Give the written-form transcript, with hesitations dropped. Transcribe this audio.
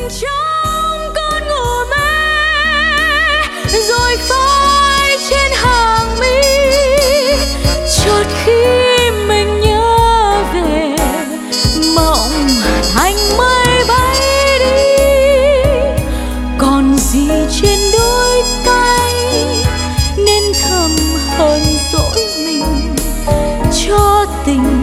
trong cơn ngủ mê, rồi phai trên hàng mi. Chợt khi mình nhớ về, mộng thành mây bay đi. Còn gì trên đôi tay nên thầm hờn dỗi mình cho tình